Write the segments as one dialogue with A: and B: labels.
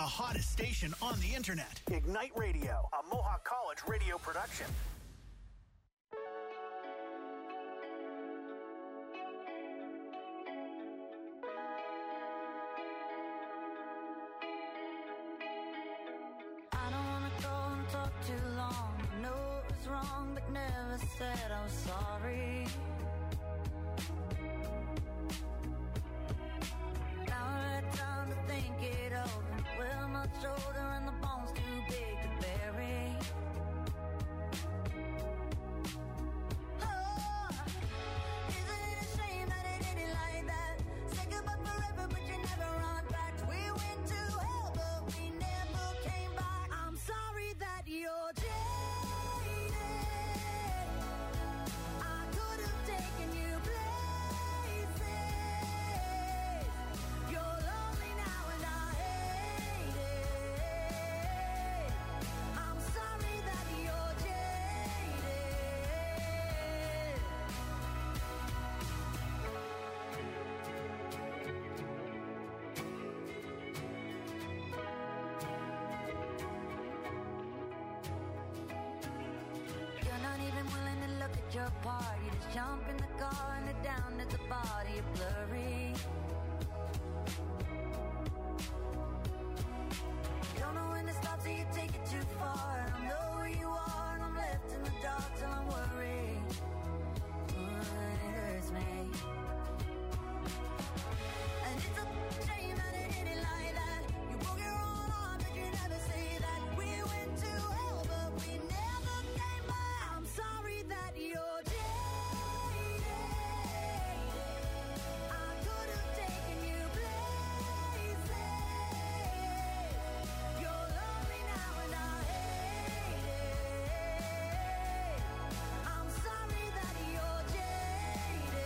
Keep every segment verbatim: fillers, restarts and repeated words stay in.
A: hottest station on the internet. Ignite Radio, a Mohawk College radio production.
B: I don't wanna go and talk too long. I know it was wrong, but never said I was sorry. Now I had time to think it over. We're much older and the bone's too big to bury. Oh, isn't it a shame that it ended like that? Say goodbye forever, but you never run back. We went to hell, but we never came back. I'm sorry that you're jaded. I could have taken you places. You're lonely now and I hate it. I'm sorry that you're jaded. You're not even willing to look at your part. You just jump in the car and head down at the body. You're blurry. Don't know when to stop, so you take it too far. I don't know where you are, and I'm left in the dark till I'm worried. Oh, it hurts me. And it's a shame that it ended like that. You broke your own arm, but you never say that. We went to hell, but we never came back. I'm sorry that you're jaded. I could have taken you places. You're lonely now and I hate it. I'm sorry that you're jaded.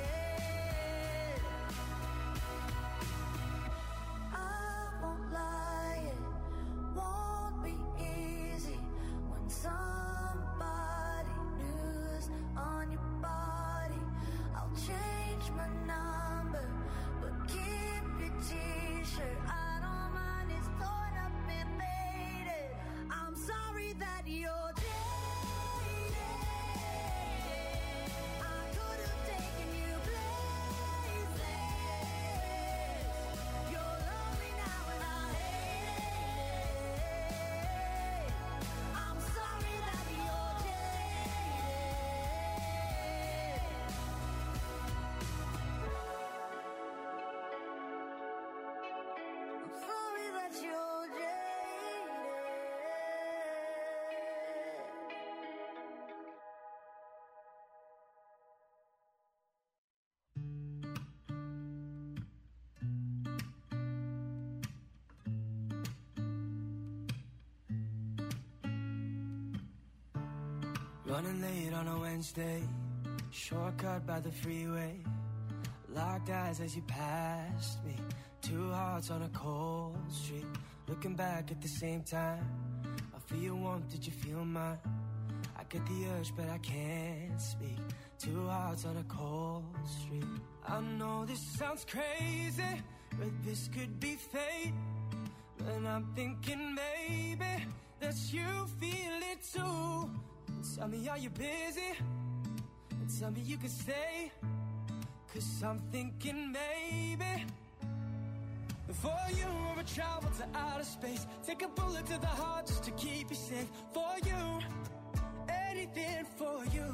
B: I won't lie, it won't be easy when somebody new's on your body. I'll change my number, but keep your t-shirt. I don't mind, it's torn up and faded. I'm sorry that you're jaded. I could have taken you places. You're lonely now and I hate it. I'm sorry that you're jaded. I'm sorry that you're jaded.
C: Running late on a Wednesday, shortcut by the freeway. Locked eyes as you passed me. Two hearts on a cold street. Looking back at the same time. I feel your warmth, did you feel mine? I get the urge, but I can't speak. Two hearts on a cold street. I know this sounds crazy, but this could be fate. And I'm thinking maybe that you feel it too. Tell me, are you busy? And tell me you can stay. Cause I'm thinking maybe for you I would travel to outer space. Take a bullet to the heart just to keep you safe. For you, anything for you.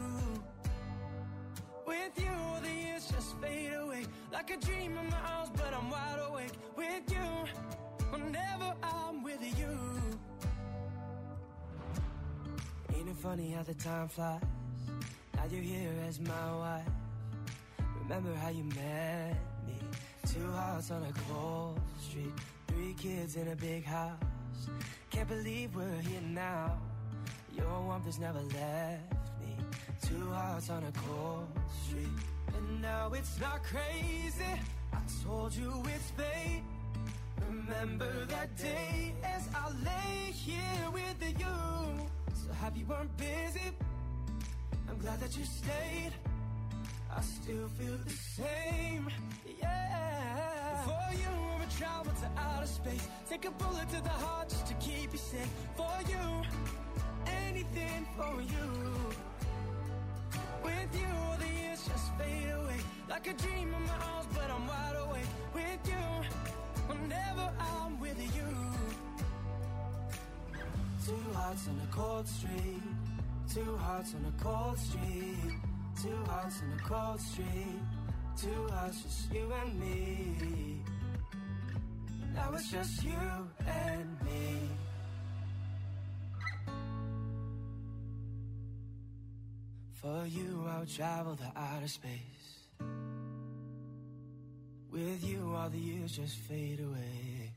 C: With you, the years just fade away. Like a dream in my arms, but I'm wide awake. With you, whenever I'm with you. Ain't it funny how the time flies? Now you're here as my wife. Remember how you met me? Two hearts on a cold street. Three kids in a big house. Can't believe we're here now. Your warmth has never left me. Two hearts on a cold street. And now it's not crazy. I told you it's fate. Remember that day as I lay here with you. So happy you weren't busy. I'm glad that you stayed. I still feel the same, yeah. For you, we travel to outer space. space. Take a bullet to the heart just to keep you safe. For you, anything for you. With you, all the years just fade away. Like a dream in my arms, but I'm wide awake. With you, whenever I'm with you. Two hearts on a cold street. Two hearts on a cold street. Two hearts on a cold street. Two hearts, just you and me. Now it's just you and me. For you I'll travel the outer space. With you all the years just fade away.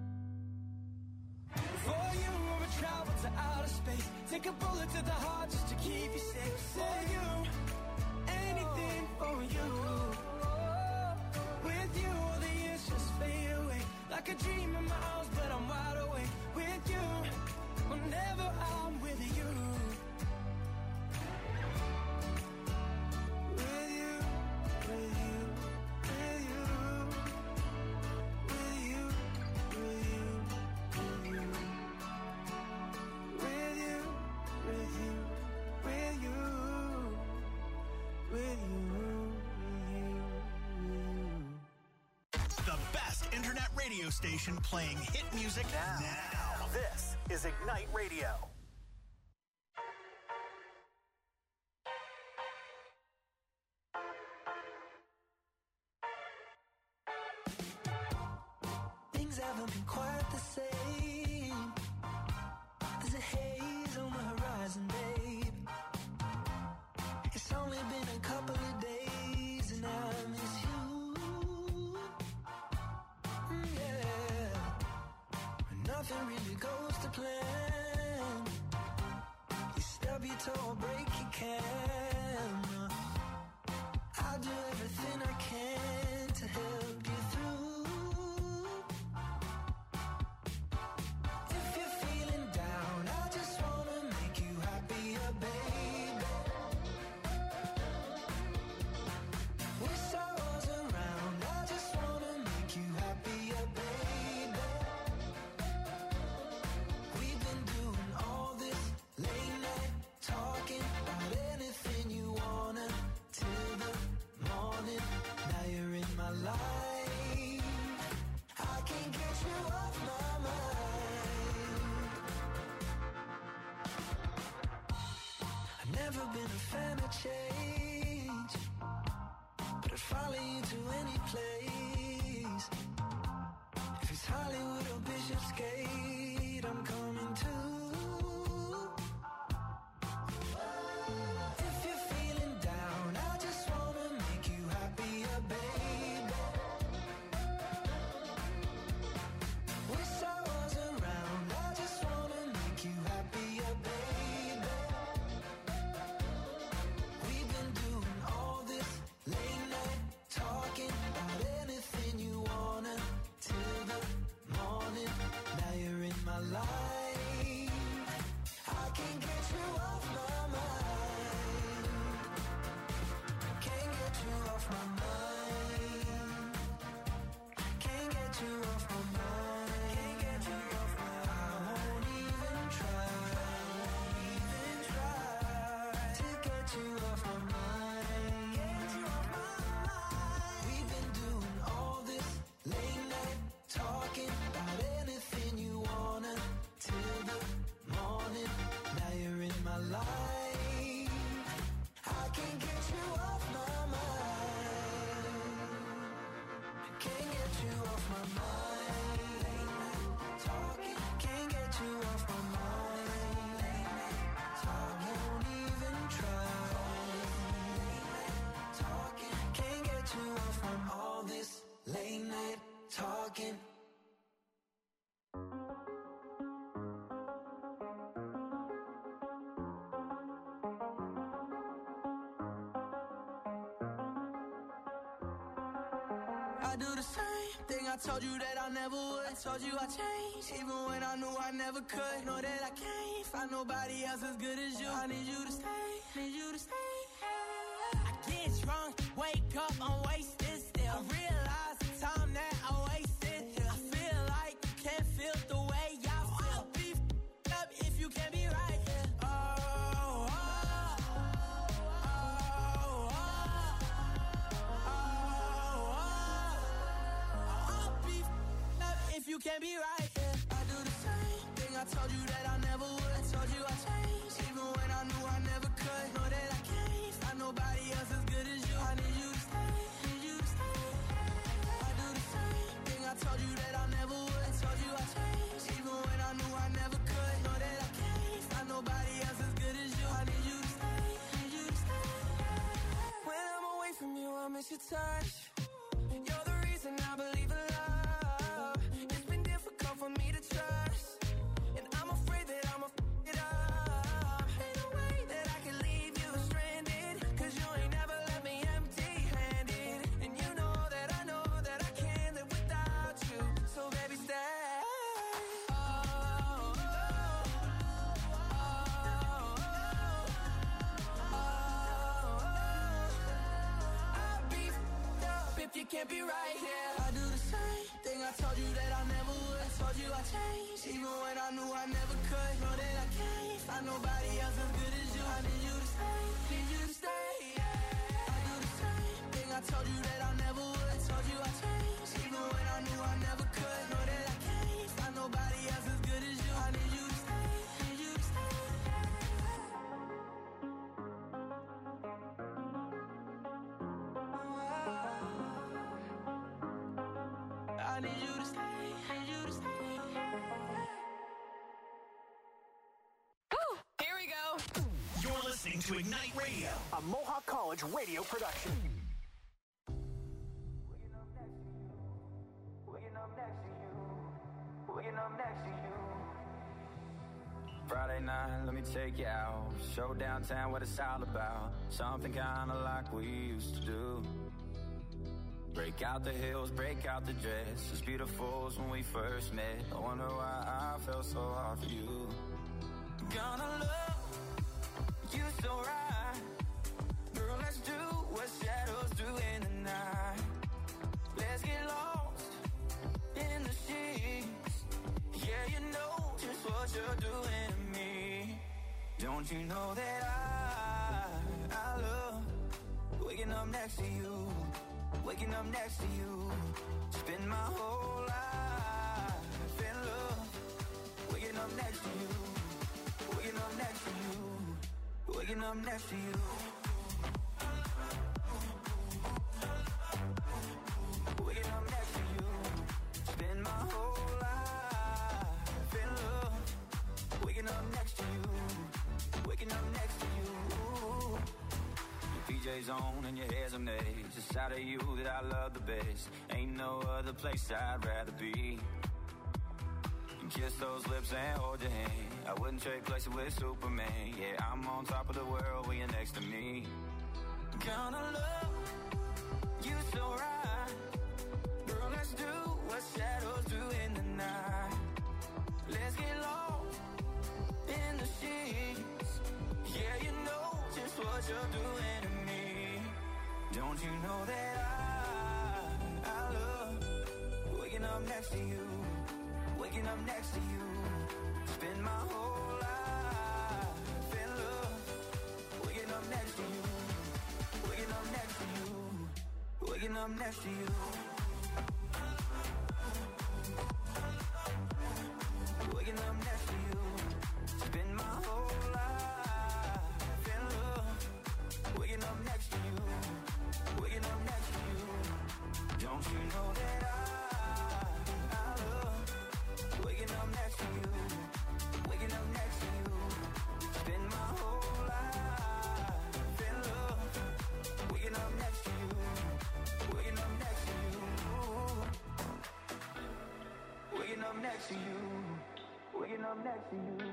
C: For you I would travel to outer space. Take a bullet to the heart just to keep you safe. For you, anything for you. With you all the years just fade away. Like a dream in my arms, but I'm wide awake. With you, whenever I'm with you. With you, with you, with you. With you, with you, with you. With you, with you, with you. With you,
A: the best internet radio station playing hit music now. now. This is Ignite Radio.
C: Things haven't been quite the same. There's a haze on the horizon, babe. It's only been a couple of days and I miss you. Nothing really goes to plan. You stub your toe, break your camera. I'll do everything I can to help you through. If you're feeling down, I just wanna make you happier, baby. Wish I was around, I just wanna make you happier, baby. Never been a fan of change, but I'd follow you to any place. If it's Hollywood or Bishopsgate, I'm coming too. If you're feeling down, I just wanna make you happier, baby. Wish I was around, I just wanna make you happier, baby. I do the same thing I told you that I never would. I told you I changed, even when I knew I never could. Know that I can't find nobody else as good as you. I need you to stay, need you to stay. I get drunk, wake up, I'm wasted still. I realize the time that I wasted here. I feel like you you can't be right, yeah. I do the same thing, I told you that I never would. I told you I changed, even when I knew I never could. Know that I can't find nobody else as good as you. I need you to stay, need you to stay. I do the same thing, I told you that I never would. I told you I changed, even when I knew I never could. Know that I can't find nobody else as good as you. I need you to stay, need you to stay. When I'm away from you, I miss your touch. You're the reason I believe in love. It's been difficult for me to trust, and I'm afraid that I'ma f*** it up. Ain't no way that I can leave you stranded, cause you ain't never left me empty-handed. And you know that I know that I can't live without you. So baby, stay. Oh, oh, oh, oh, oh. I'll be f***ed up if you can't be right here. I do the same thing, I told you that I never would. I told you I changed, even when I knew I never could. Know that I can't find nobody else as good as you. I need you to stay, need you to stay, yeah. I do the same thing, I told you that I never would. I told you I changed, even when I knew I never could. Know that I can't find nobody else as good as you. I need you to stay, need you to stay. I need you to stay, need you to stay.
D: Ooh, here we go.
A: You're listening to Ignite Radio, a Mohawk College radio production.
C: Waking up next to you. Waking up next to you. Waking up next to you.
E: Friday night, let me take you out. Show downtown what it's all about. Something kinda like we used to do. Break out the heels, break out the dress. As beautiful as when we first met. I wonder why I felt so hard for you. Gonna love you so right. Girl, let's do what shadows do in the night. Let's get lost in the sheets. Yeah, you know just what you're doing to me. Don't you know that I, I love waking up next to you. Waking up next to you. Spend my whole life in love. Waking up next to you. Waking up next to you. Waking up next to you. Waking up next to you. Spend my whole life in love. Waking up next to you. Waking up next to you. P J's on and your hair's a maze. It's out of you that I love the best. Ain't no other place I'd rather be. And kiss those lips and hold your hand. I wouldn't trade places with Superman. Yeah, I'm on top of the world when you're next to me. Gonna love you so right. Girl, let's do what shadows do in the night. Let's get lost in the sheets. Yeah, you know just what you're doing to me. Don't you know that I, I love waking up next to you. Waking up next to you. Spend my whole life in love. Waking up next to you. Waking up next to you. Waking up next to you. Waking up next to you. Spend my whole life in love. Waking up next to you. Waking up next to you. Don't you know that I, I love waking up next to you. Waking up next to you. Spend my whole life in love. Waking up next to you. Waking up next to you. Waking up next to you. Waking up next to you.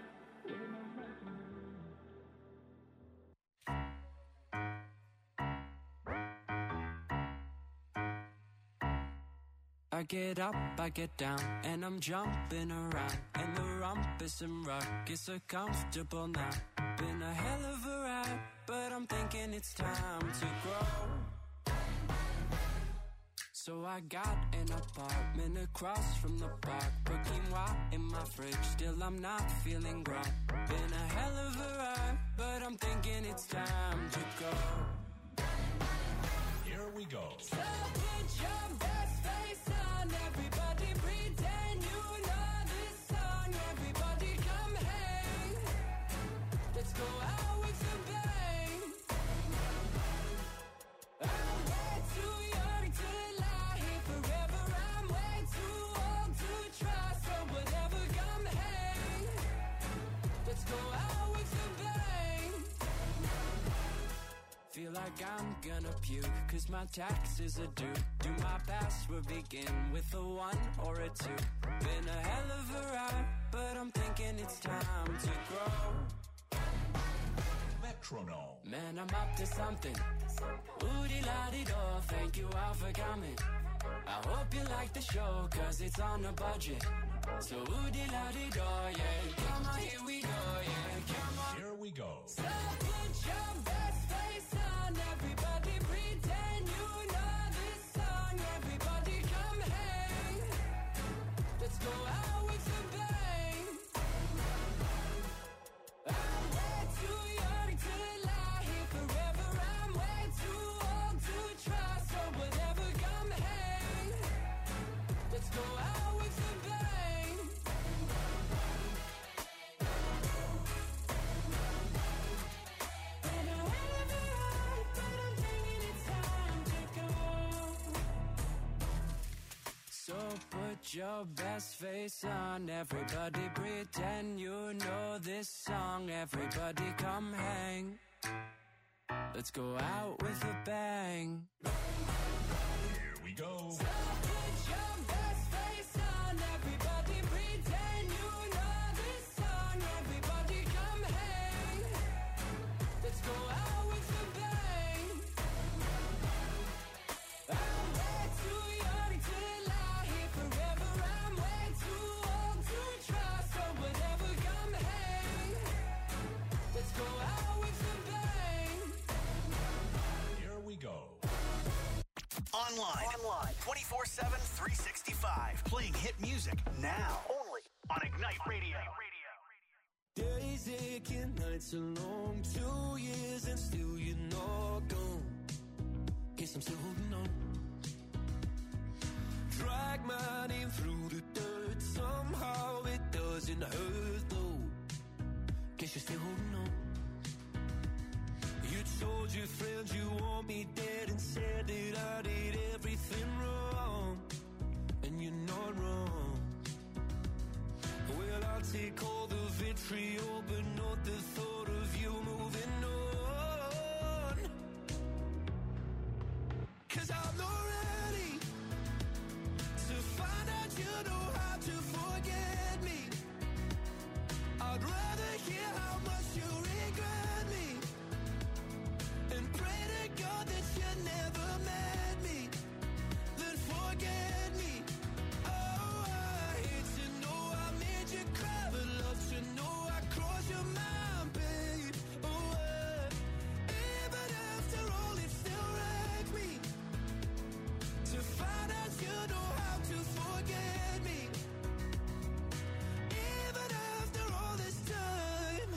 C: I get up, I get down, and I'm jumping around. And the rumpus and ruckus are comfortable now. Been a hell of a ride, but I'm thinking it's time to grow. So I got an apartment across from the park. Put quinoa in my fridge, still I'm not feeling grown. Been a hell of a ride, but I'm thinking it's time to go.
A: Here we go.
C: So put your best face on, everybody pretend. gonna puke, cause my taxes are due. Do my password begin with a one or a two? Been a hell of a ride, but I'm thinking it's time to grow.
A: Metronome.
C: Man, I'm up to something. Oodie-la-dee-do, thank you all for coming. I hope you like the show, cause it's on a budget. So oodie-la-dee-do, yeah. Come on, here we go, yeah. Come on.
A: Here we go.
C: So put your best face on, everybody pretend you know this song. Everybody come hang. Let's go out with a bang. I'm way too young to lie here forever. I'm way too old to try. So whatever, come hang. Let's go out with a bang. Been a hell of a ride, but I'm thinking it's time to go. So put your best face on, everybody pretend you know this song. Everybody come hang. Let's go out with a bang.
A: Here we go.
C: So put your best face on, everybody pretend you know this song. Everybody come hang. Let's go out with a bang. I'm way too young to lie here forever. I'm way too old to try. So whatever, come hang. Let's go out with a bang.
A: Here we go. Online. Online. twenty-four seven, three sixty-five. Playing hit music now. Only on Ignite Radio.
C: Days aching, nights are long, two years and still you're not gone. Guess I'm still holding on. Drag my name through the dirt, somehow it doesn't hurt though. Guess you're still holding on. You told your friends you want me dead and said that I did everything wrong. And you're not wrong. Well, I'll take all the vitriol, but not the thought of you moving on. Cause I'm not ready to find out you know how to forget me. I'd rather hear how much you regret me and pray to God that you never met me, then forget me. Oh, I hate to know I made you cry, but love to know I crossed your mind, babe. Oh, uh, even after all, it still wrecked me to find out you know how to forget me. Even after all this time,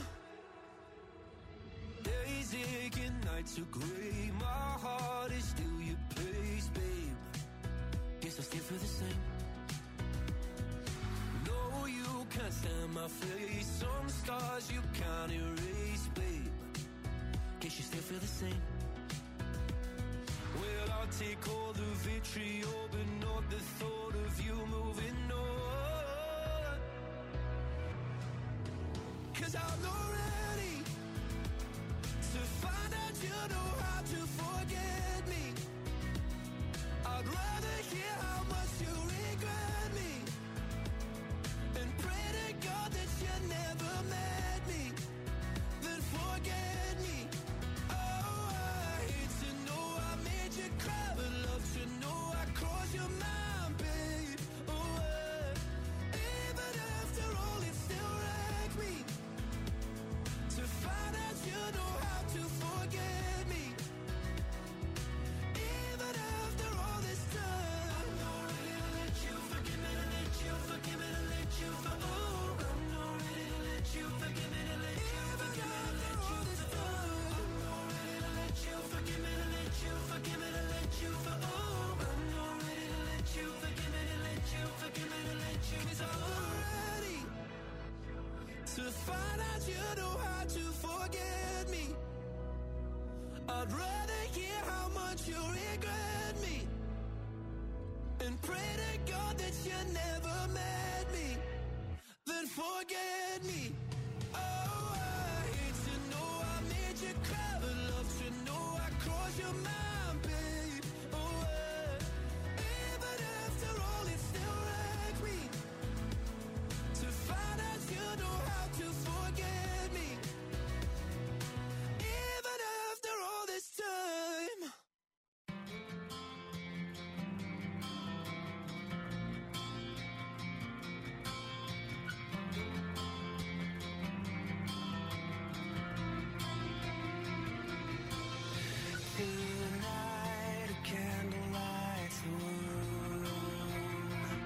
C: days aching, nights are gray. My heart is still your place, babe. Guess I still feel the same. No, you can't stand my face. Some scars you can't erase, babe. Guess you still feel the same. Well, I'll take all the vitriol, but not the thought of you moving on. Cause I'm not ready to find out you know how to forget me. I'd rather hear how much you regret me and pray to God that you never met me, then forget me. Oh, I hate to know I made you cry, but love to know I crossed your mind, babe. Oh, uh, even after all, it still wrecked me to find out you know how to forget me. Even after all this time, I'm not ready to let you forgive me, to let you forgive me, to let you for oh, I'm not ready to let you forgive me, to let you forgive me, to let you for oh, I'm not ready to let you forgive me, to let you forgive me, to let you for oh, I'm not ready to let you forgive me, to let you forgive me, to let you. Cause I'm not ready to find out you know how to forget me. I'd rather hear how much you regret me and pray to God that you never met me, then forget me. Oh, I hate to know I made you cry, but love to know I crossed change your mind, babe. Oh, uh, even after all, it still wrecks me to find out you know how to forget me. Even after all this time. Tonight, a candle lights the room.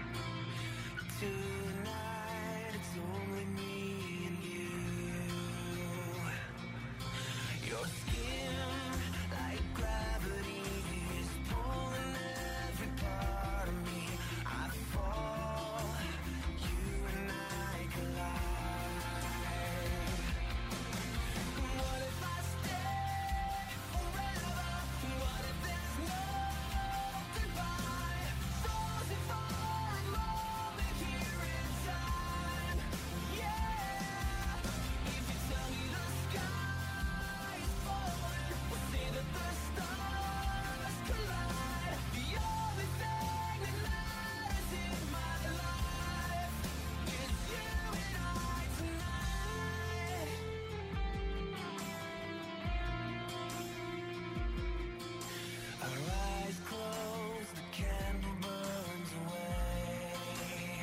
C: Tonight, it's only me and you. Your skin, like gravity, is pulling every part of me. I fall, you and I collide. What if I stay forever? What if there's no goodbye? Frozen for a moment here in time. Yeah. If you tell me the sky is falling, we'll say that the stars collide. The only thing that matters in my life is you and I tonight. Our eyes close, the candle burns away.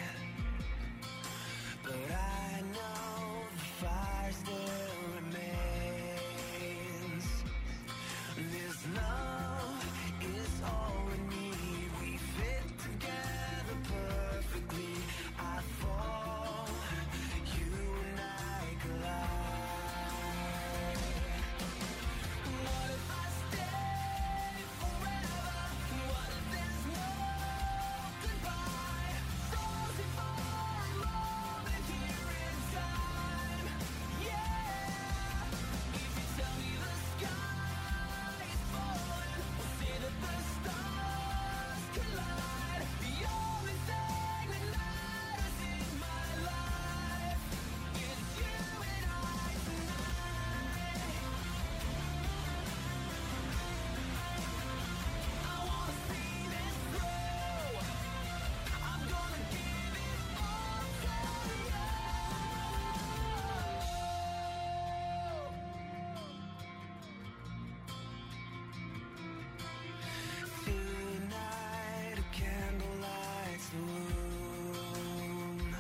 C: But I know the fire still remains. This love is all we need. We fit together perfectly. I fall, you and I collide. What if I stay forever? What if there's no goodbye? Frozen for a moment here in time. Yeah. If you tell me the sky is falling, we'll say that the stars collide. The only thing that matters in my life is you and I tonight. I wanna see this through. I'm gonna give it all to you. Tonight, a candle lights the room.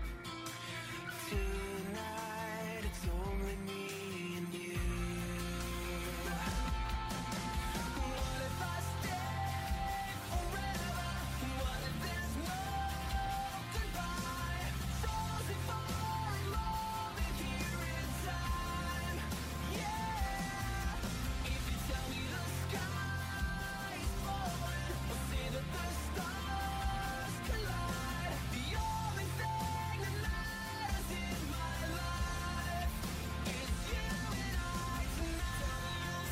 C: Tonight, it's only me and you. What if I stay forever? What if there's no goodbye? Frozen for a moment here in time. Yeah. If you tell me the sky is falling, we'll say that the stars collide. The only thing that matters in my life is you and I tonight.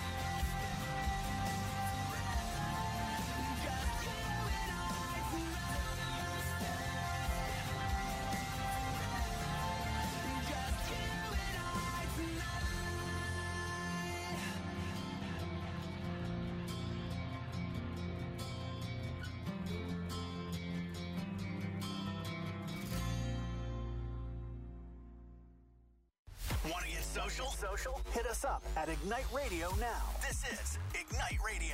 C: Just you and I tonight. Just you and I tonight.
A: Want to get social? Social? Hit us up at Ignite Radio now. This is Ignite Radio.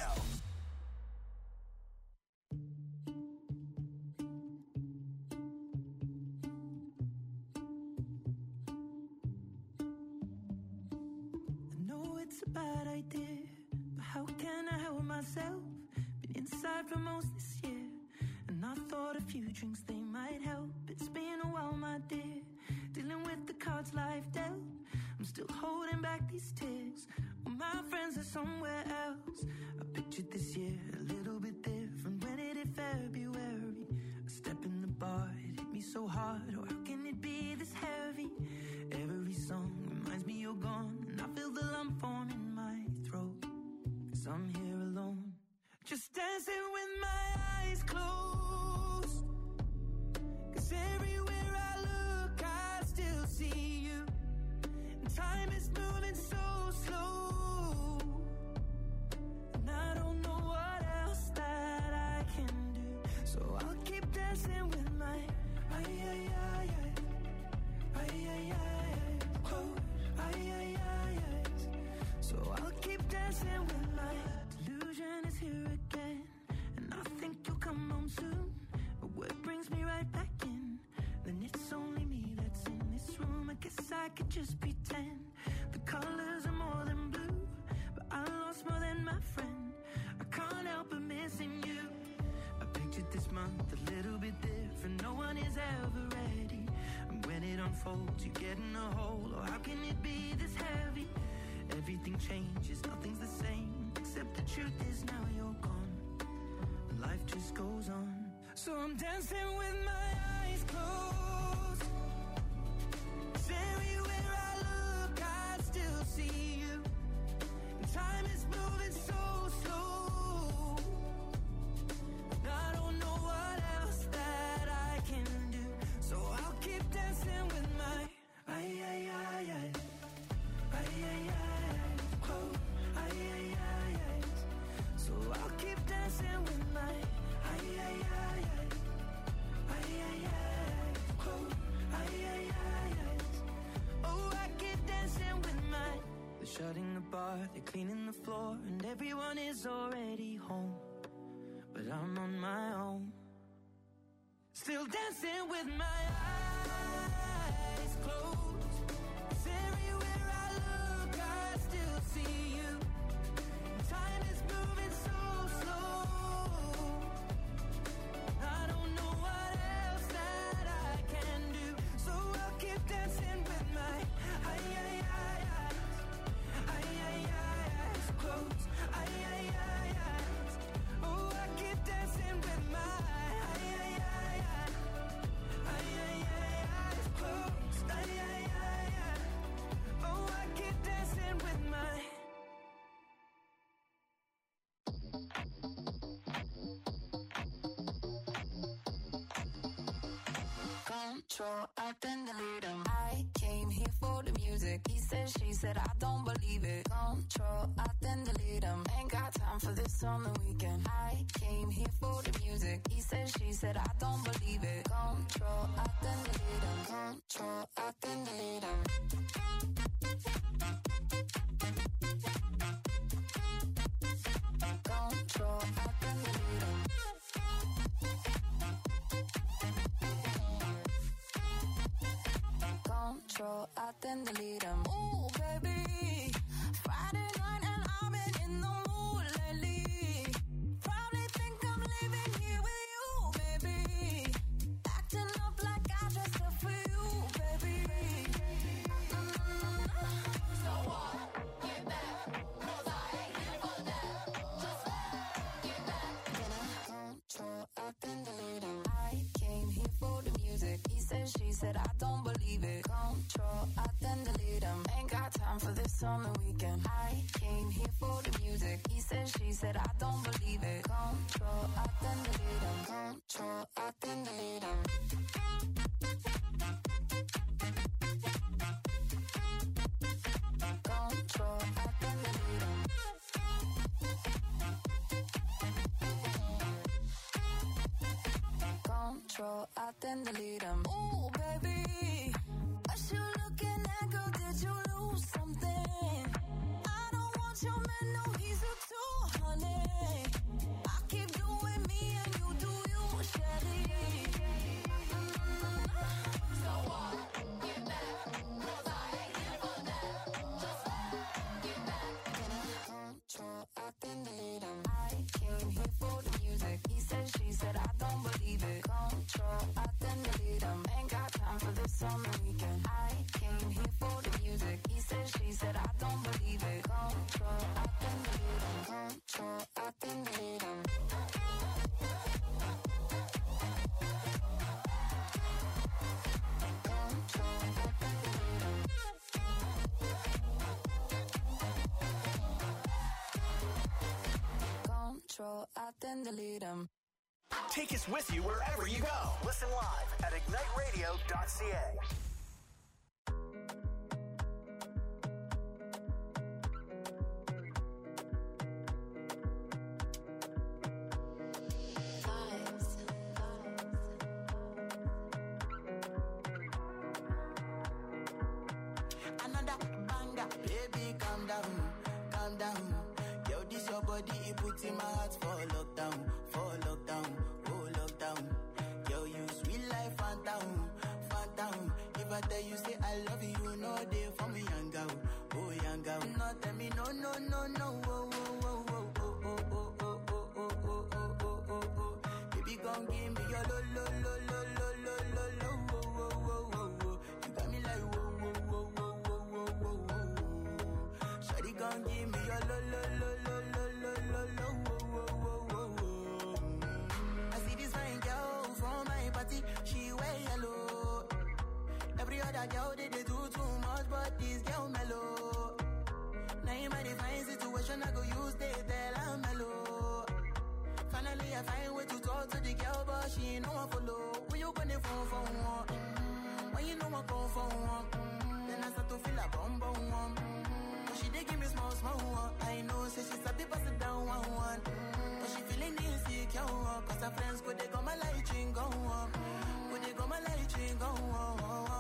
C: I know it's a bad idea, but how can I help myself? Been inside for most this year, and I thought a few drinks they might help. It's been a while, my dear, dealing with the cards life dealt. I'm still holding back these tears, well, my friends are somewhere else. I pictured this year a little bit different when it hit February. A step in the bar, it hit me so hard, or how can it be this heavy? Every song reminds me you're gone, and I feel the lump form in my throat, 'cause I'm here alone, just dancing with my eyes closed. 'Cause everywhere I look I still see you, and time is moving so slow. dancing with my ay ay ay ay ay ay ay close ay ay ay ay. So I'll keep dancing with my delusion is here again, and I think you'll come home soon. But what brings me right back in? Then it's only me that's in this room. I guess I could just pretend the colors are more than blue, but I lost more than my friend. I can't help but missing you. I pictured this month a little bit different. No one is ever ready, and when it unfolds, you get in a hole. Oh, how can it be this heavy? Everything changes, nothing's the same, except the truth is now you're gone. Life just goes on. So I'm dancing with my eyes closed. 'Cause everywhere I look, I still see you. And time is moving so slow. And I don't know what else that I can do. So I'll keep dancing with my ay ay ay ay ay ay ay close ay ay ay ay. So I'll keep dancing with my ay ay ay ay ay ay ay close ay ay ay ay. Oh, I keep dancing with my. They're shutting the bar, they're cleaning the floor, and everyone is already home, but I'm on my own, still dancing with my eyes closed. 'Cause everywhere I look, I still see you. Time is moving so slow. I don't know what else that I can do. So I'll keep dancing with my ay ay ay eyes, ay ay ay eyes closed, ay ay ay eyes. Oh, I keep dancing with my ay ay ay ay ay ay ay eyes closed, ay ay ay ay. Oh, I keep dancing with my.
F: Control, I then delete him. I came here for the music. He said, she said, I don't believe it. Control, I then delete him. Ain't got time for this on the weekend. I came here for the music. He said, she said, I don't believe it. Control, I then delete him. Control, I then delete him. Control, I then delete him. Control, I then delete him. Ooh, baby, Friday night and I've been in the mood lately. Probably think I'm leaving here with you, baby. Acting up like I dressed up for you, baby. Mm-hmm. So what? Get back, 'cause I ain't here for that. Just get back. Then I control, I then delete him. I came here for the music. He said, she said, I don't believe it. Control, I then delete him. Ain't got time for this on the weekend. I came here for the music. He said, she said, I don't believe it. Control, I then delete him. Control, I then delete him. Control, I then delete him. Control, I then delete him. Ooh, baby, what you looking at, girl? Did you lose something? I don't want your man, no, he's a two, honey. I keep doing me and you do you, Shelly. Mm-hmm. So what? Get back, 'cause I ain't here for that. Just get back. Then I control, I then delete him. I came here for the music. He said, she said, I don't believe it. Control, I then delete him. Ain't got time for this on the weekend. I came here for the music. He said, she said, I don't believe it. Control, I then delete him. Control, I then delete him. Control, I then delete him. Control, I then delete him.
A: Take us with you wherever you go. Listen live at ignite radio dot c a.
F: Vibes.
G: in my heart for lockdown, for lockdown, oh lockdown. Yo, you sweet life, phantom, phantom. If I tell you say I love you, you know they for me young girl, oh young girl. No tell me no, no, no, no, oh, oh, oh, oh, oh, oh, oh, oh, oh, oh, oh, oh, oh, oh, oh. Baby, gon' give me your lo, lo, lo, lo, lo, lo, lo, lo, oh, oh, oh, oh, oh. You got me like whoa, whoa, whoa, whoa, whoa, whoa, whoa, whoa. Shawty gon' give me your lo, lo, lo, lo, lo, lo, lo, lo, oh, oh, oh, oh, oh. I see this fine girl from my party, she wear yellow. Every other girl they, they do too much, but this girl mellow. Now in my divine situation, I go use they tell I'm mellow. Finally, I find way to talk to the girl, but she ain't no one follow. When you gonna phone for one? Mm-hmm. When you know I come for one? Mm-hmm. Then I start to feel a bum bum one. Mm-hmm. But she dey give me small small one. I know, say she's a bit pass it down one one. Mm-hmm. But she feeling insecure, one. Cause her friends go they go my light ring go on. Go they go my light ring go on.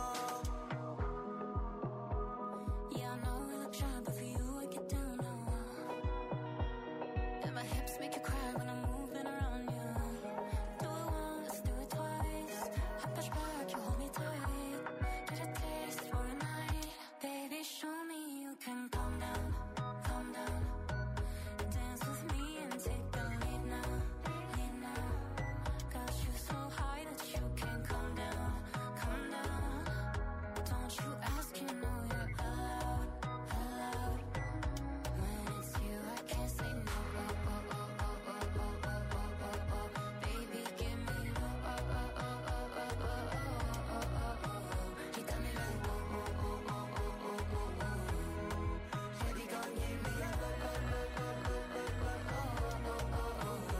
F: Yeah, I know we look shy, but for you I get down low. And my hips make you cry when I'm moving around you. Do it once, do it twice. I push back, you hold me tight. Get a taste for a night. Baby, show me you can calm down, calm down. Dance with me and take the lead now, lead now. Got you so high that you can't calm down, calm down. Don't you ask, you know you're allowed, allowed. When it's you, I can't say no. Oh, oh, oh, oh, oh, oh, oh, oh, oh, oh. Baby, give me oh, oh, oh, oh, oh, oh, oh, oh, oh, oh. You got me like oh, oh, oh, oh, oh, oh, oh, oh. Shawty gon' give me a lo, lo, lo, lo, lo, lo, lo, oh, oh, oh,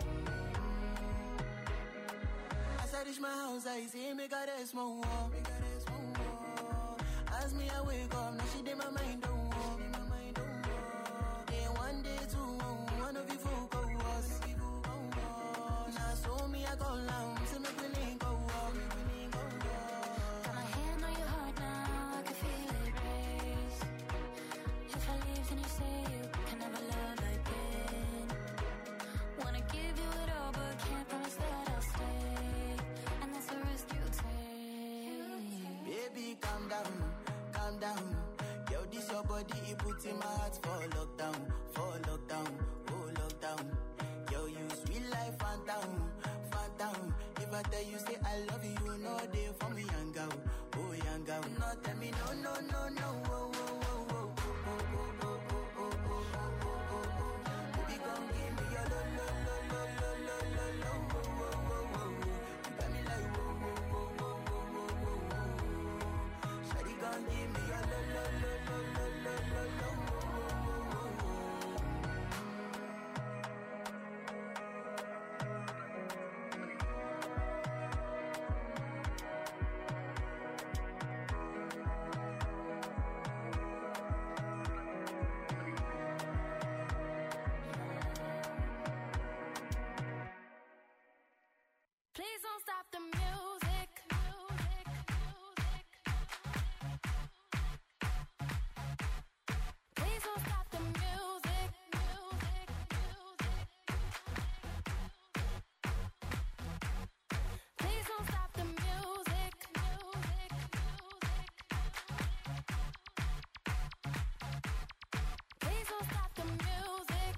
F: oh.
G: As I reach my house, I see me got a small wall. Me got a small wall. As me I wake up, now she did my mind don't walk. Day one, day two, one of you folk go us. Now so me I go long, so me we link go walk.
F: Got my hand on your heart now, I can feel it race. If I leave, then you say you can never love again. Wanna give you it all, but can't promise that I'll stay. And that's the risk you take.
G: Baby, calm down, calm down. Yo, this your body, it puts in my heart for lockdown, for lockdown, oh lockdown. Yo, you sweet life, phantom, phantom. If I tell you say I love you, you know they for me young girl, oh young girl. No, tell me no, no, no, no, oh, oh, oh, oh, oh, oh, oh, oh, oh, oh, oh, oh, oh. Baby, gon' give me your lo, lo, lo, lo, lo, lo, lo, lo, oh, oh, oh, oh, oh. You got me like whoa, whoa, whoa, whoa, whoa, whoa, whoa, whoa. Shawty gon' give me your lo, lo, lo, lo, lo, lo, lo, lo, oh, oh, oh, oh, oh.
F: Please don't stop the music. Please don't stop the music. Please don't stop the music. Please don't stop the music.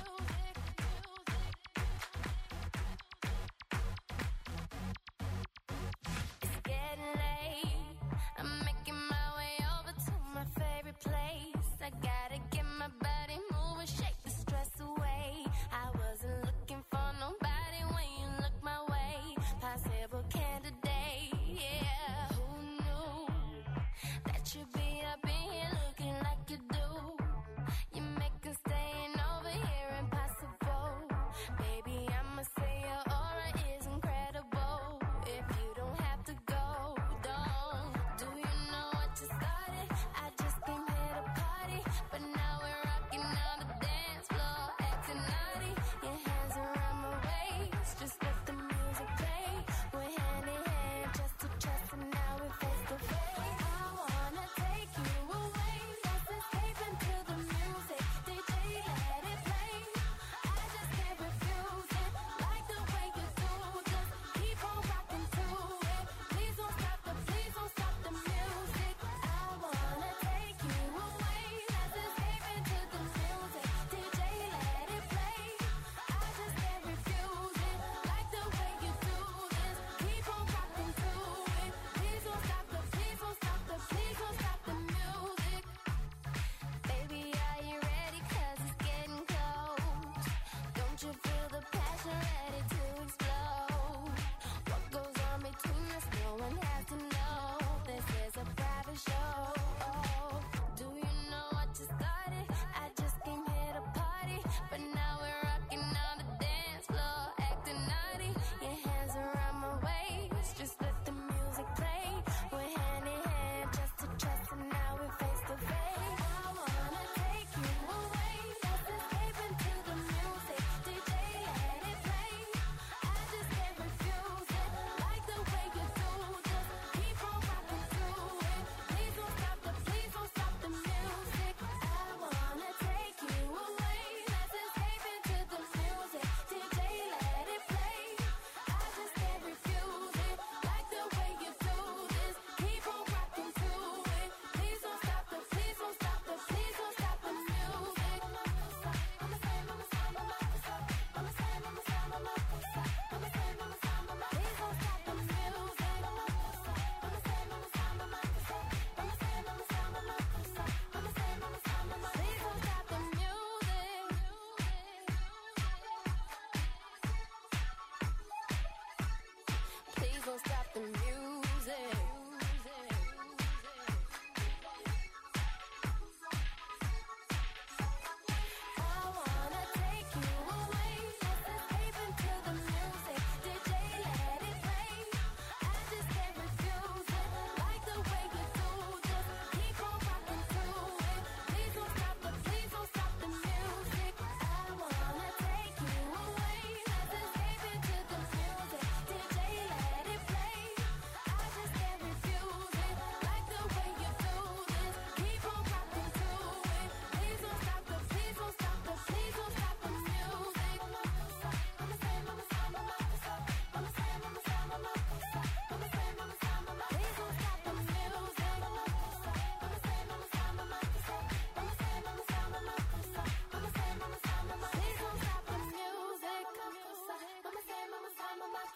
F: It's getting late. I'm making my way over to my favorite place. I gotta get my body moving, shake the stress away. I wasn't looking for nobody when you look my way. Possible candidate, yeah. Who knew that you'd be up in here looking like you do? You make us staying over here impossible. Baby, I'ma say your aura is incredible. If you don't have to go, don't. Do you know what you started? I just came here to party, but now we're rocking on the dance floor, acting naughty. Your hands around my waist, just let the music play. We're hand in hand, chest to chest, and now we're face to face. I wanna take you away, let's escape into the music. D J, let it play. I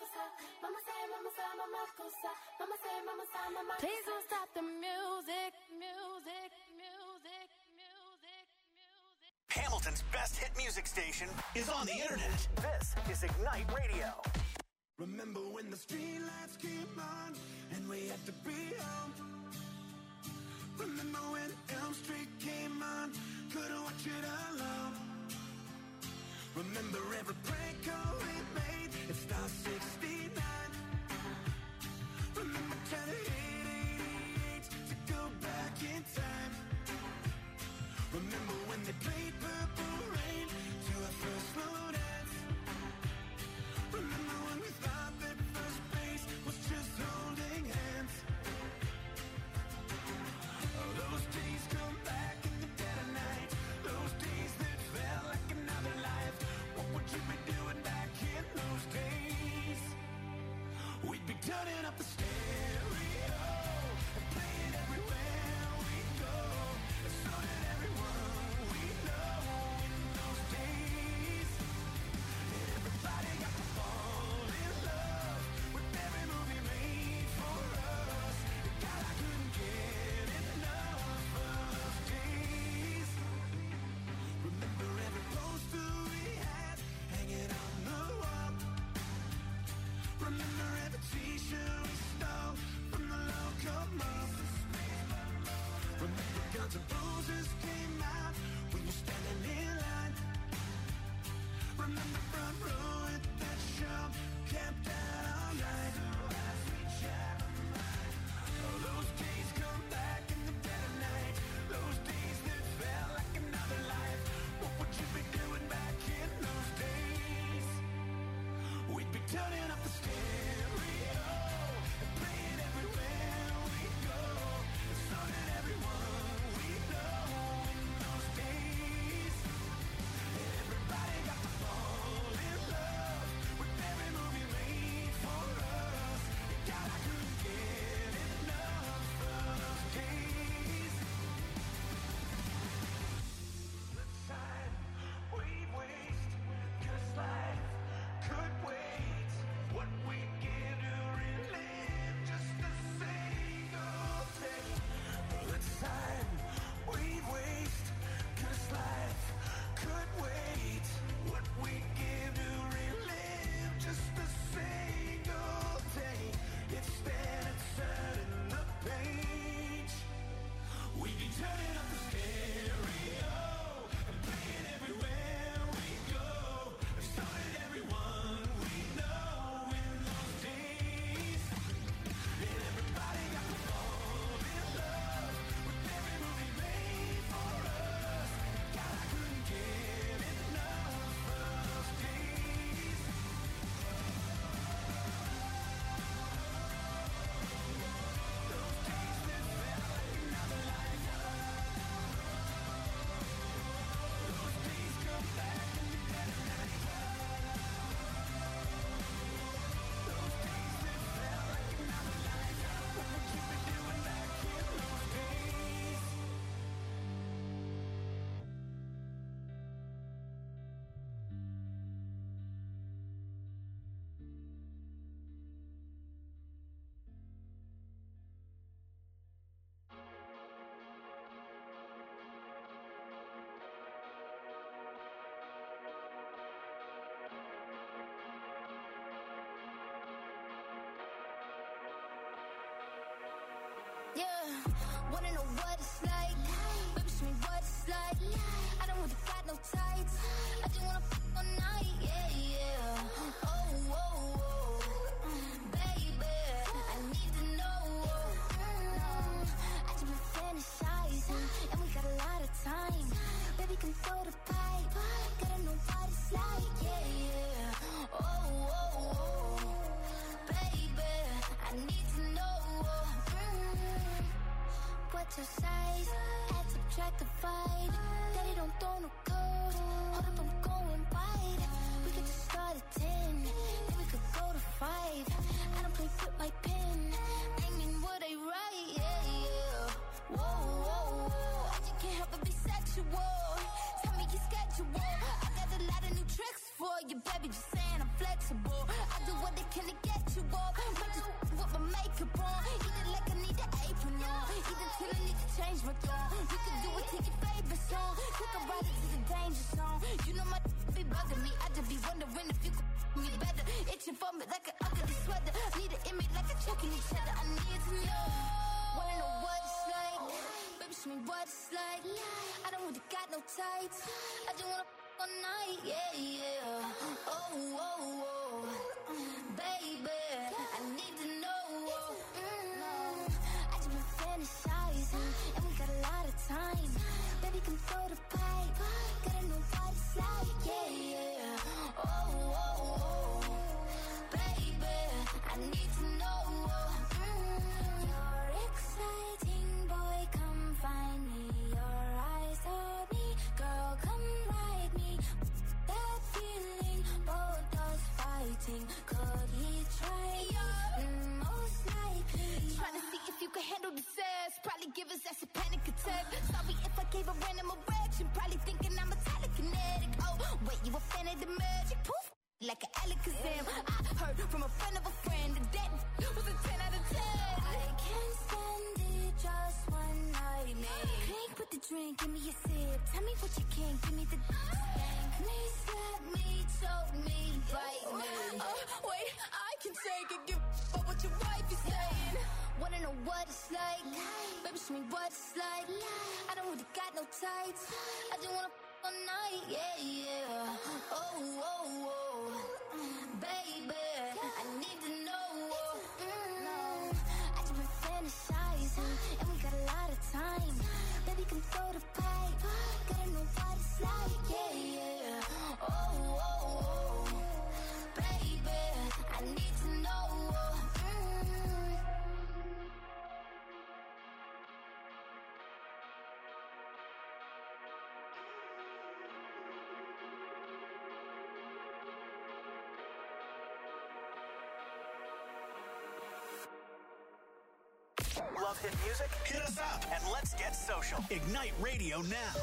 F: Please don't stop the music, music, music, music, music.
A: Hamilton's best hit music station is on the internet. This is Ignite Radio.
C: Remember when the streetlights came on and we had to be home? Remember when Elm Street came on, couldn't watch it alone? Remember every prank call we made at Star sixty-nine? Remember trying to hit eighty-eight to go back in time? Remember when they played Purple Rain to our first slow dance? Remember when we thought that first base was just holding hands? Oh, those days come back in the dead of night. Those days that felt like another life. What would you be doing back in those days? We'd be turning up the stereo and playing everywhere we go. And so did everyone we know in those days. And everybody got to fall in love with every movie made for us. God, I couldn't get enough of those days. Remember every poster we had hanging on the wall? Remember every t-shirt we stole from the local mall? Remember Guns N' Roses came out when you're standing in line? Remember front row at that show, camped out all night? Oh, those days come back in the dead of night. Those days that felt like another life. What would you be doing back in those days? We'd be turning up the stereo and playing everywhere we go. And so did everyone we know in those days. And everybody got to fall in love with every movie made for us. And God, I couldn't get enough of those days. The time we'd waste, 'cause life could wait. What we'd give to relive just a single day. The time we'd waste, 'cause life could wait. What we'd give to relive just a single day. Instead of turning the page, we'd be turning up the stereo and playing everywhere we go. And so did everyone we know in those days. And everybody got to fall in love with every movie made for us. God, I couldn't get enough of those days. Those days that felt like another life. Those days come back in the dead of night. Those days that felt like another life. What would you be doing back in those days?
F: Yeah, wanna know what it's like? Baby, show me what it's like. I don't want to got no tights. I just wanna fuck all night. Yeah, yeah. Oh, oh, oh, baby, I need to know. Mm, I just been fantasizing, and we got a lot of time. Baby, can throw the pipe. Gotta know what it's like. Yeah, yeah. Oh, oh, oh, baby, I need to know. Mm, what's your size? Add, subtract, divide. Daddy don't throw no code. Hold up, I'm going wide. We could just start at ten, then we could go to five. I don't play with my pen, aiming what I write. Yeah, yeah. Whoa, whoa, whoa. I just can't help but be sexual. Tell me your schedule. I got a lot of new tricks for you, baby. Just saying I'm flexible. I do what they can to change my tone. You can do it to your favorite song. Take a ride into the danger zone. You know my be bugging me. I just be wondering if you could me better. Itching for me like an ugly sweater. Need an image like a choking each other. I need to know. Wanna know what it's like? Baby, show me what it's like. I don't really got no tights. I just wanna f- all night. Yeah, yeah. Oh, oh, oh. Baby, I need to know. Mm. I just been fantasizing, and we got a lot of time. Baby, come throw the pipe. Gotta know what it's like. Yeah, yeah. Oh, oh, oh. Baby, I need to know. Mm. You're exciting, boy, come find me. Your eyes on me, girl, come ride me. That feeling, both us fighting. Could he try you? Mm, most likely. Trying to see if you can handle the sass. Probably give us that's a panic attack. Sorry if I gave a random erection. Probably thinking I'm a telekinetic. Oh, wait, you a fan of the magic? Poof, like an Alakazam. I heard from a friend of a friend that that was a ten out of ten. I can't stand it, just one night, man. Drink with the drink, give me a sip. Tell me what you can, give me the stank. Me, slap me, choke me, bite me. Oh, wait, I can take it, give a what your wife is saying. Wanna know what it's like? Baby, show me what it's like. I don't really got no tights. I just wanna f- all night, yeah, yeah. Oh, oh, oh. Baby, I need to know. Mm. I just been fantasizing, and we got a lot of time. Baby, come throw the pipe. Gotta know what it's like, yeah, yeah. Oh, oh, oh. Baby, I need to know. Mm.
A: Love hit music? Hit us up and let's get social. Ignite Radio now.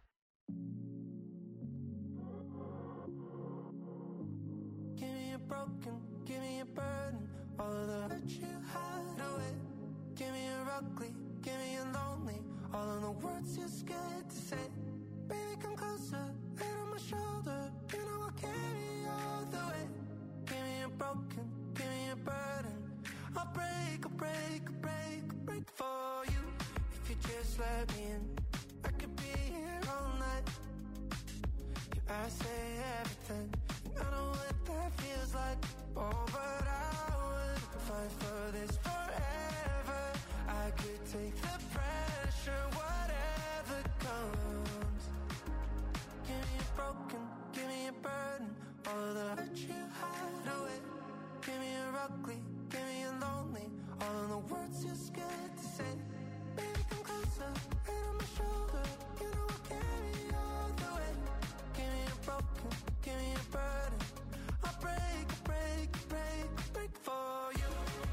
C: Give me a broken, give me a burden. All of the hurt you hide away. Give me a ugly, give me a lonely. All of the words you're scared to say. Baby, come closer, head on my shoulder. You know I'll carry you all the way. Give me a broken, give me a burden. I'll break, I'll break, I'll break, I'll break for you. If you just let me in, I could be here all night. Yeah, I say everything, and I know what that feels like. Oh, but I would fight for this forever. I could take the pressure, whatever comes. Give me a broken, give me a burden. All of the hurt you hide away. Give me a ugly, give me a lonely. All of the words you're scared to say. Baby, come closer, head on my shoulder. You know I'll carry you all the way. Give me a broken, give me a burden. I'll break, break, break, break for you.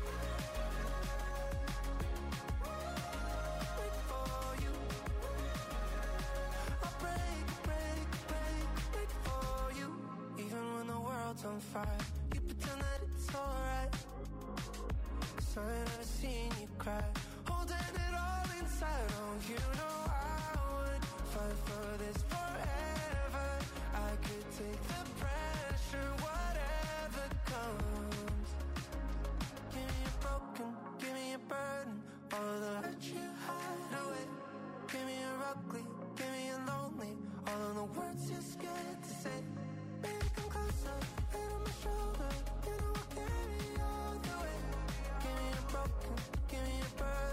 C: Break for you. I'll break, break, break, break for you. Even when the world's on fire, you pretend that it's alright. Cause I ain't never seen you cry. Holding it all inside. Oh, you know I would fight for this forever. I could take the pressure, whatever comes. Give me a broken, give me a burden. All of the hurt you hide away. Give me a ugly, give me a lonely. All of the words you're scared to say. Baby, come closer, head on my shoulder. You know I'll carry you all the way. Give me a broken, give me a burden.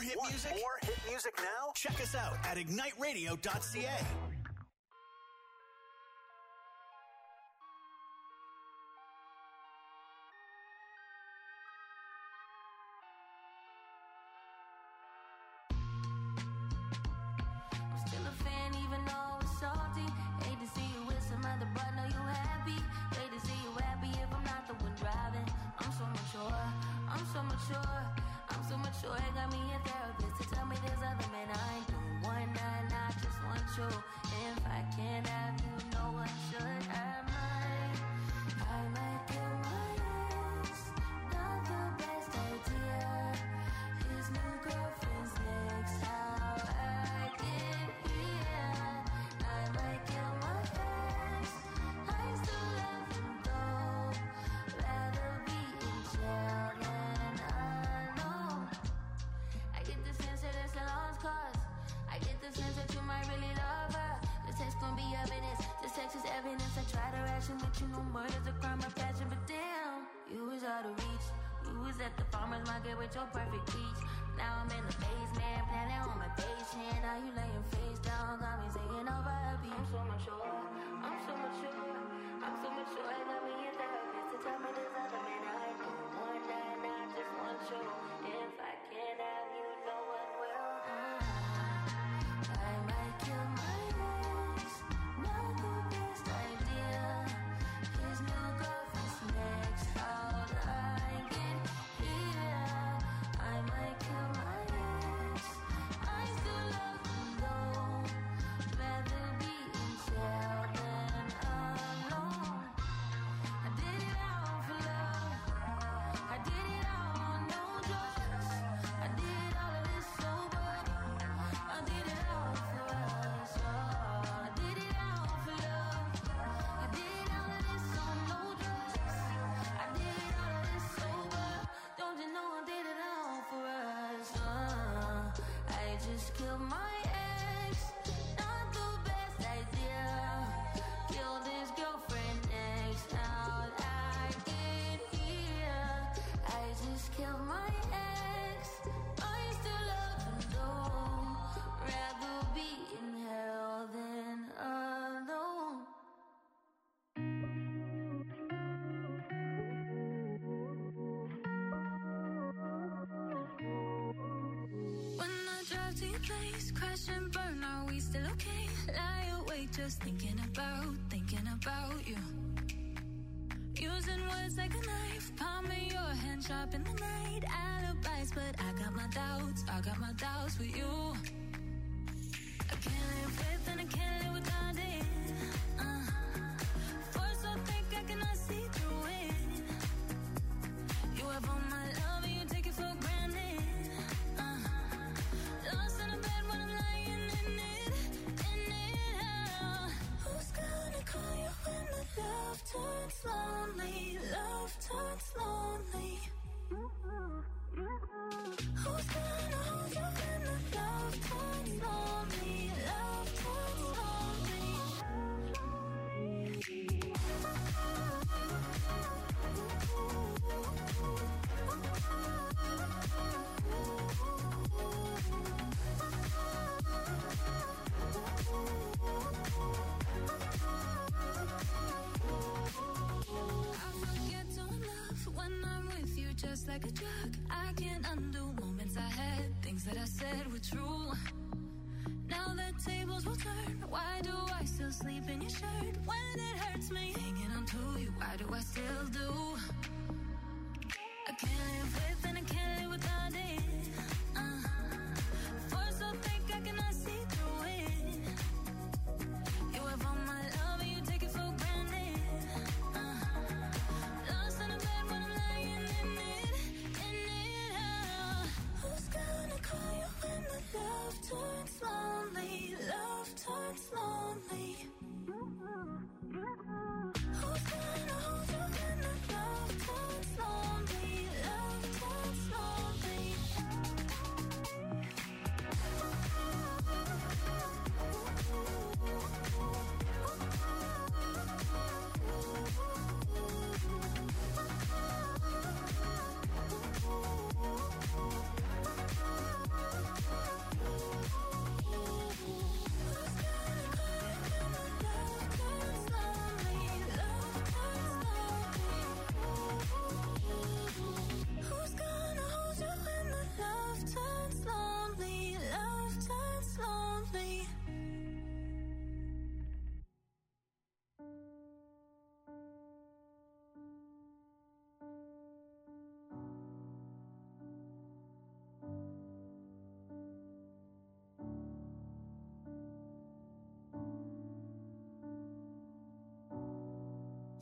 A: hit
H: Want
A: music?
H: more hit music now?
A: Check us out at ignite radio dot c a.
F: I'm still a fan even though it's salty. Hate to see you with some other, but know you happy. Hate to see you happy if I'm not the one driving. I'm so mature, I'm so mature, I'm so mature. It got me a therapist to tell me there's other men I ain't doing one night, I just want you. If I can't have you, no one should. I might, I might kill my ex. Not the best idea. His new girlfriend's next. How I get here. I might kill my ex. I still love him though. Rather be in jail than alone. I get the sense that it's a lost cause. I get the sense that you might really love her. The text gon' be evidence. This text is evidence. I try to ration, but you know murder's a crime of passion. But damn, you was out of reach. You was at the farmer's market with your perfect peach. Now I'm in the basement, planning on my patient. Now you laying face down, got me singing over a beat. I'm so mature, I'm so mature, I'm so mature. I got me a therapist to tell me there's other men I do. One night, I just want you. If I can't have you, no one will. I might kill my ex, not the best idea. His new girlfriend's next. How'd I get here? I might kill my ex. I still love him though. Rather be in jail than alone. I did it all for love. I did it all on no drugs. I did all of this sober. I did it all for us. Oh, I did it all for love. I did all of this on no drugs. I did all of this sober. Don't you know I did it all for us? Uh, I just killed my ex. Not the best idea. Killed his girlfriend next. How'd I get here? I just killed my ex. I still love him though. Rather be in hell than alone. When I drive to your place, crash and burn, are we still okay? Lie awake just thinking about, thinking about you. Using words like a knife, palm of your hand sharp in the night. Alibis, but I got my doubts, I got my doubts with you. I can't live with and I can't live without it. Uh, force so thick I cannot see through it. You have all my love and you take it for granted. Uh, lost in a bed when I'm lying in it, in it. Uh, who's gonna call you when the love turns lonely? Love turns lonely. Who's gonna hold you when the love turns lonely? Love turns lonely. I forget to love when I'm with you, just like a drug. I can't undo moments I had, things that I said were true. Now that tables will turn, why do I still sleep in your shirt? When it hurts me, hanging on to you, why do I still do? I can't live with and I can't live without it. Uh, force so thick I cannot see through it. You have all my love and you take it for granted. Uh, lost in a bed when I'm lying in it, in it. Uh, who's gonna call you when the love turns lonely? Love turns lonely. Who's gonna hold you when the love turns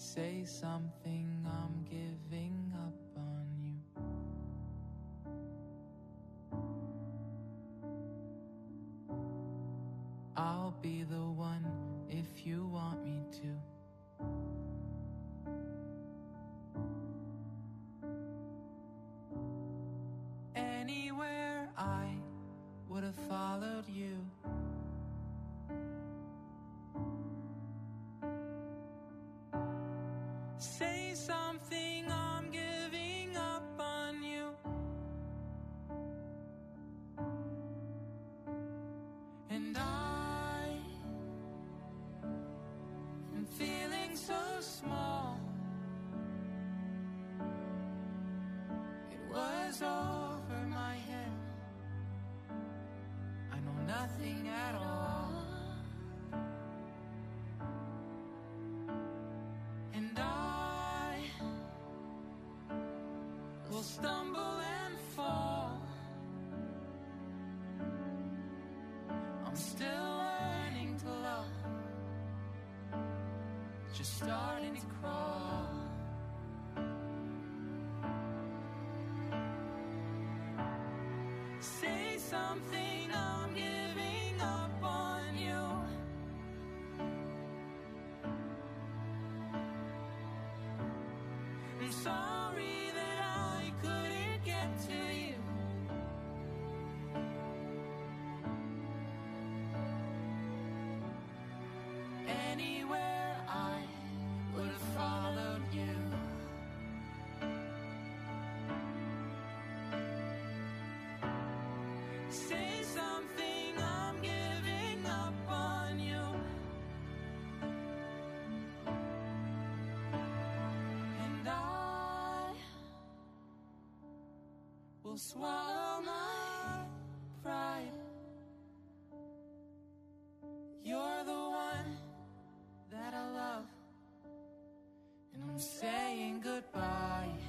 C: Say something, I'm giving up on you. I'll be the one if you want me to. Anywhere I would have followed you. Say something, I'm giving up on you. And I am feeling so small. It was over my head. I know nothing at all. And I will stumble and fall. I'm still learning to love, just starting to crawl. Say something, I'm giving up on you. I'm sorry that I couldn't get to you. Anywhere I would have followed you. Say something, I'm giving up on you. And I will swallow my pride. You're the one that I love, and I'm saying goodbye.